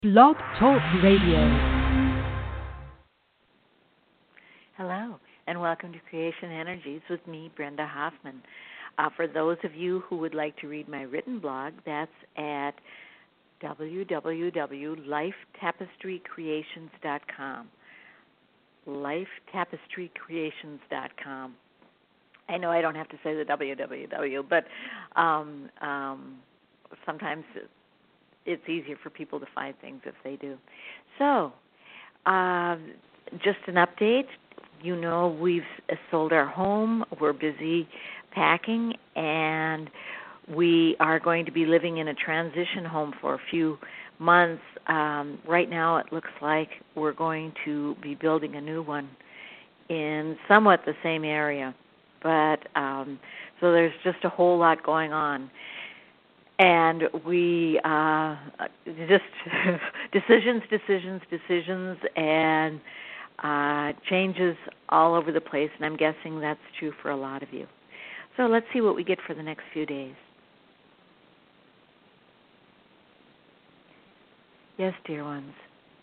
Blog Talk Radio. Hello, and welcome to Creation Energies with me, Brenda Hoffman. For those of you who would like to read my written blog, that's at www.lifetapestrycreations.com. Lifetapestrycreations.com. I know I don't have to say the www, but sometimes it's easier for people to find things if they do. So, just an update. You know, we've sold our home. We're busy packing, and we are going to be living in a transition home for a few months. Right now, it looks like we're going to be building a new one in somewhat the same area. But so there's just a whole lot going on. And we just decisions, and changes all over the place, and I'm guessing that's true for a lot of you. So let's see what we get for the next few days. Yes, dear ones,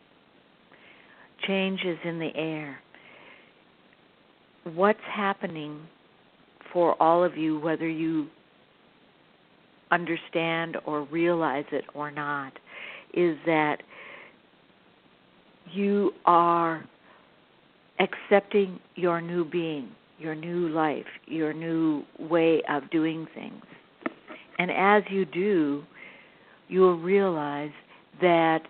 change is in the air. What's happening for all of you, whether you understand or realize it or not, is that you are accepting your new being, your new life, your new way of doing things. And as you do, you'll realize that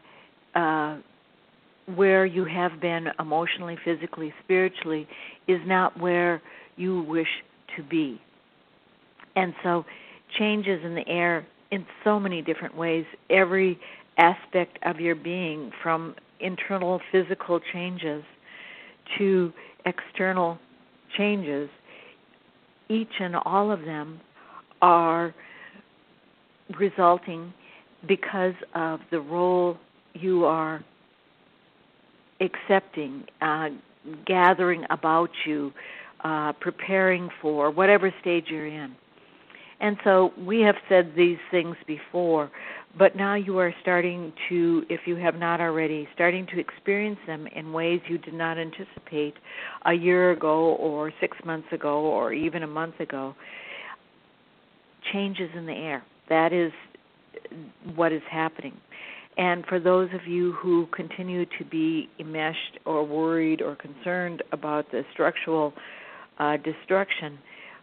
where you have been emotionally, physically, spiritually is not where you wish to be. And so changes in the air in so many different ways, every aspect of your being, from internal physical changes to external changes, each and all of them are resulting because of the role you are accepting, gathering about you, preparing for whatever stage you're in. And so we have said these things before, but now you are starting to, if you have not already, starting to experience them in ways you did not anticipate a year ago or 6 months ago or even a month ago. Changes in the air. That is what is happening. And for those of you who continue to be enmeshed or worried or concerned about the structural destruction,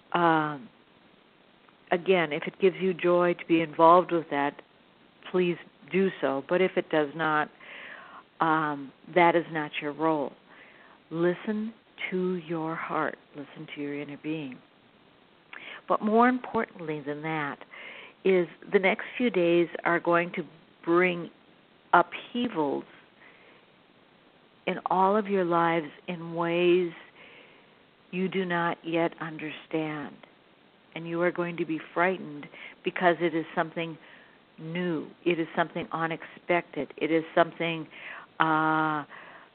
again, if it gives you joy to be involved with that, please do so. But if it does not, that is not your role. Listen to your heart. Listen to your inner being. But more importantly than that is the next few days are going to bring upheavals in all of your lives in ways you do not yet understand. And you are going to be frightened because it is something new. It is something unexpected. It is something, and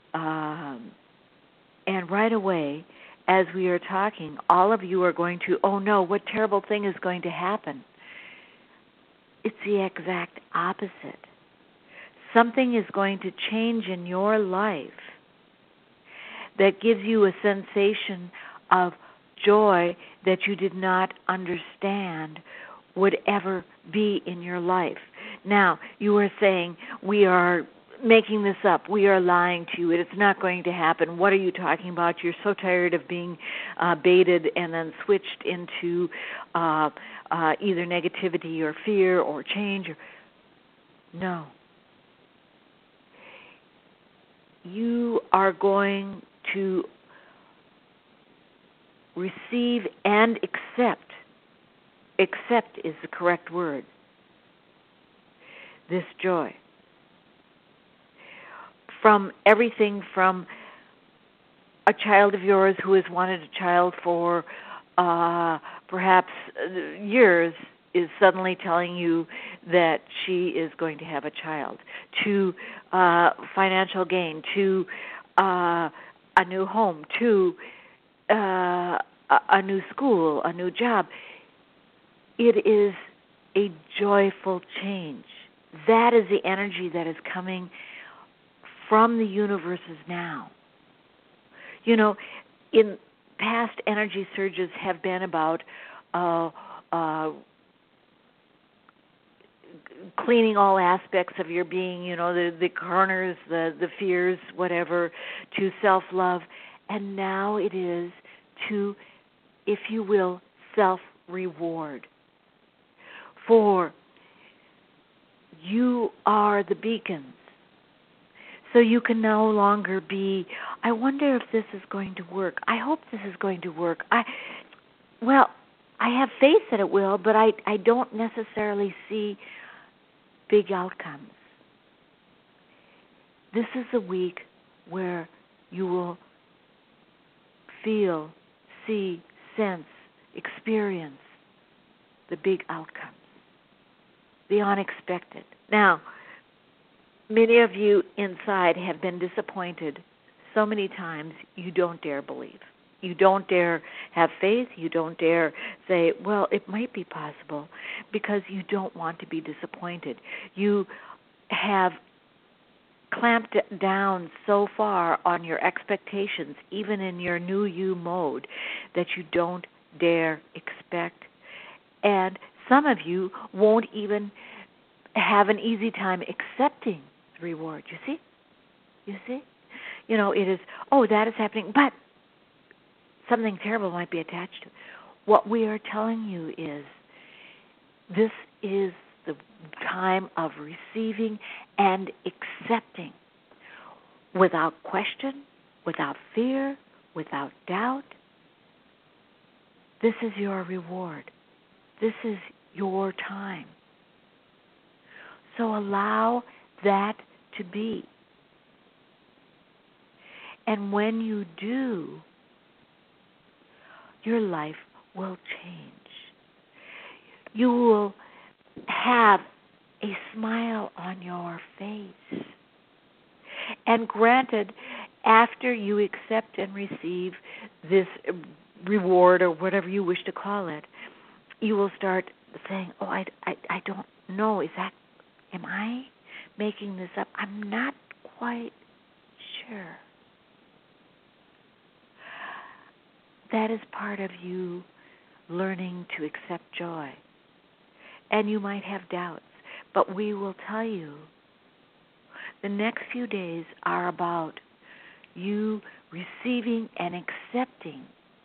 right away, as we are talking, all of you are going to, oh no, what terrible thing is going to happen? It's the exact opposite. Something is going to change in your life that gives you a sensation of joy that you did not understand would ever be in your life. Now, you are saying, we are making this up. We are lying to you. It's not going to happen. What are you talking about? You're so tired of being baited and then switched into either negativity or fear or change. No. You are going to receive and accept is the correct word, this joy. From everything from a child of yours who has wanted a child for perhaps years is suddenly telling you that she is going to have a child, to financial gain, to a new home, to a new school, a new job. It is a joyful change. That is the energy that is coming from the universes now. You know, in past energy surges have been about cleaning all aspects of your being, you know, the corners, the fears, whatever, to self-love. And now it is to, if you will, self-reward. For you are the beacons. So you can no longer be, I wonder if this is going to work. I hope this is going to work. I have faith that it will, but I don't necessarily see big outcomes. This is a week where you will feel, see, sense, experience the big outcomes, the unexpected. Now, many of you inside have been disappointed so many times you don't dare believe. You don't dare have faith. You don't dare say, well, it might be possible, because you don't want to be disappointed. You have clamped down so far on your expectations, even in your new you mode, that you don't dare expect. And some of you won't even have an easy time accepting the reward. You see? You see? You know, it is, oh, that is happening, but something terrible might be attached to it. What we are telling you is this is the time of receiving and accepting without question, without fear, without doubt. This is your reward. This is your time. So allow that to be. And when you do, your life will change. You will have a smile on your face. And granted, after you accept and receive this reward, or whatever you wish to call it, you will start saying, oh, I don't know, am I making this up? I'm not quite sure. That is part of you learning to accept joy. And you might have doubts, but we will tell you the next few days are about you receiving and accepting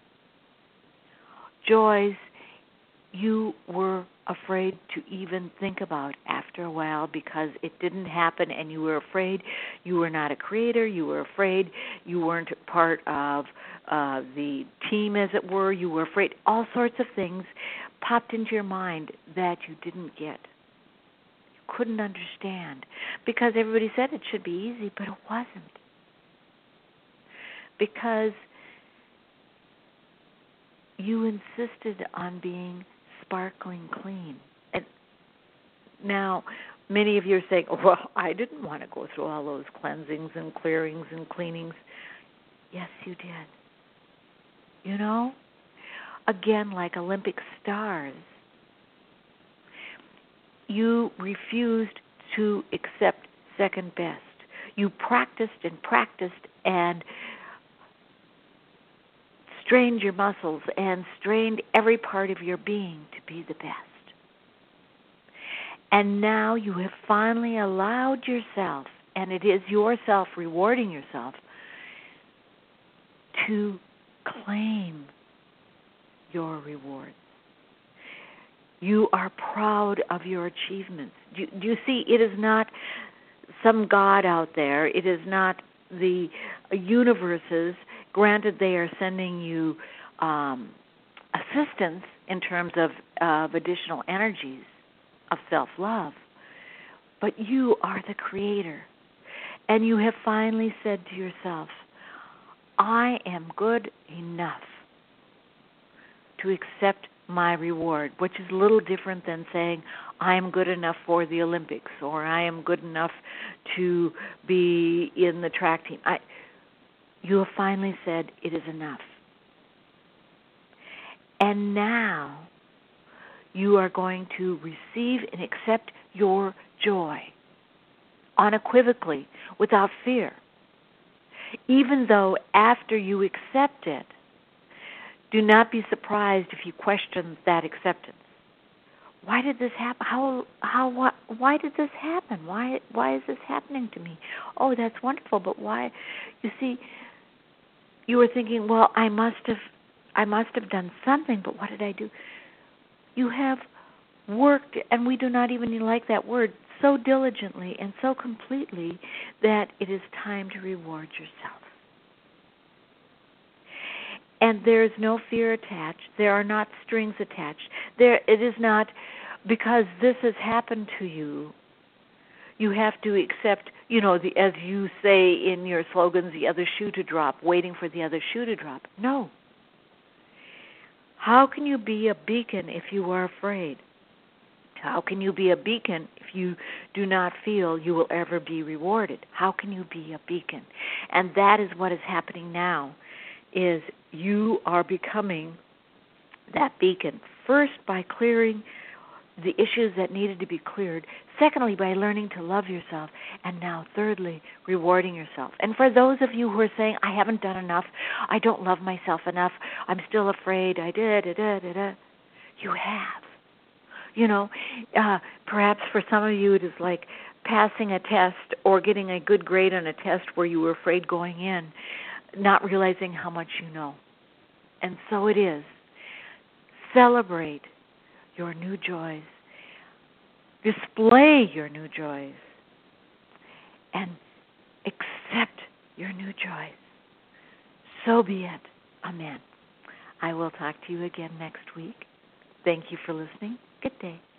joys you were afraid to even think about after a while, because it didn't happen and you were afraid you were not a creator, you were afraid you weren't part of the team, as it were, you were afraid. All sorts of things popped into your mind that you didn't get. You couldn't understand, because everybody said it should be easy, but it wasn't. Because you insisted on being sparkling clean. And now, many of you are saying, oh, well, I didn't want to go through all those cleansings and clearings and cleanings. Yes, you did. You know, again, like Olympic stars, you refused to accept second best. You practiced and strained your muscles and strained every part of your being to be the best. And now you have finally allowed yourself, and it is yourself rewarding yourself, to claim your rewards. You are proud of your achievements. Do you see, it is not some God out there. It is not the universes. Granted, they are sending you assistance in terms of additional energies of self-love. But you are the creator. And you have finally said to yourself, I am good enough to accept my reward, which is a little different than saying, I am good enough for the Olympics, or I am good enough to be in the track team. You have finally said, it is enough. And now you are going to receive and accept your joy unequivocally, without fear. Even though after you accept it, do not be surprised if you question that acceptance. Why did this happen? Why did this happen? Why is this happening to me? Oh, that's wonderful, but why? You see, you were thinking, well, I must have done something, but what did I do? You have worked, and we do not even like that word, so diligently and so completely that it is time to reward yourself. And there is no fear attached. There are not strings attached. It is not because this has happened to you. You have to accept, as you say in your slogans, the other shoe to drop, waiting for the other shoe to drop. No. How can you be a beacon if you are afraid? How can you be a beacon if you do not feel you will ever be rewarded? How can you be a beacon? And that is what is happening now, is you are becoming that beacon. First, by clearing the issues that needed to be cleared. Secondly, by learning to love yourself. And now, thirdly, rewarding yourself. And for those of you who are saying, I haven't done enough, I don't love myself enough, I'm still afraid, you have. Perhaps for some of you it is like passing a test or getting a good grade on a test where you were afraid going in, not realizing how much you know. And so it is. Celebrate your new joys. Display your new joys. And accept your new joys. So be it. Amen. I will talk to you again next week. Thank you for listening. Good day.